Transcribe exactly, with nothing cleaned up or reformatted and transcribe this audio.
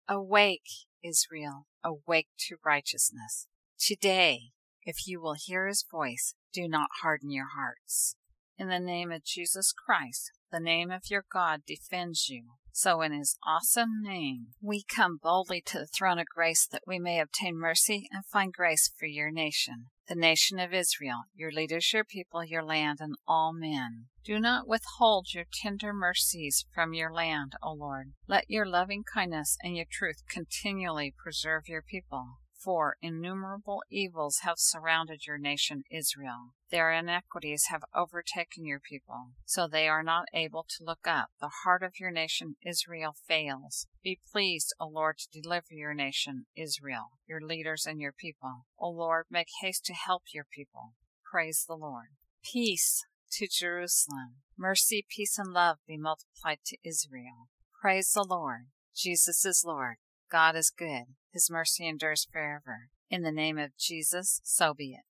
Awake, Israel, awake to righteousness. Today, if you will hear his voice, do not harden your hearts. In the name of Jesus Christ, the name of your God defends you. So in his awesome name, we come boldly to the throne of grace that we may obtain mercy and find grace for your nation, the nation of Israel, your leaders, your people, your land, and all men. Do not withhold your tender mercies from your land, O Lord. Let your loving kindness and your truth continually preserve your people. For innumerable evils have surrounded your nation Israel. Their iniquities have overtaken your people, so they are not able to look up. The heart of your nation Israel fails. Be pleased, O Lord, to deliver your nation Israel, your leaders and your people. O Lord, make haste to help your people. Praise the Lord. Peace to Jerusalem. Mercy, peace, and love be multiplied to Israel. Praise the Lord. Jesus is Lord. God is good. His mercy endures forever. In the name of Jesus, so be it.